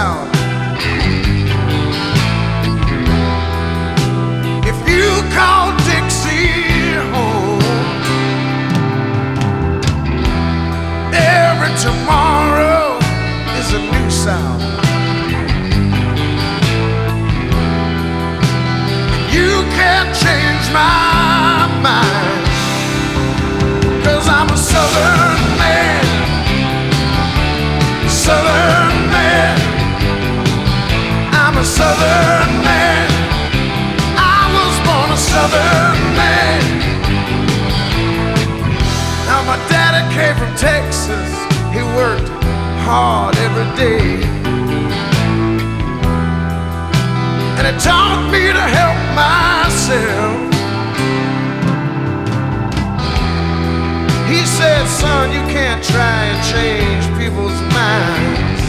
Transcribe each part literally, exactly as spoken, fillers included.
South. If you call Dixie home, every tomorrow is a new sound. You can't change my mind, 'cause I'm a Southern man, Southern man. I'm a Southern man. I was born a Southern man. Now my daddy came from Texas. He worked hard every day, and it taught me to help myself. He said, son, you can't try and change people's minds.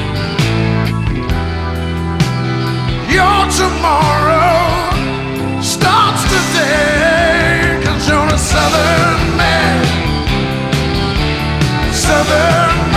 Your tomorrow starts today, 'cause you're a Southern man, Southern man.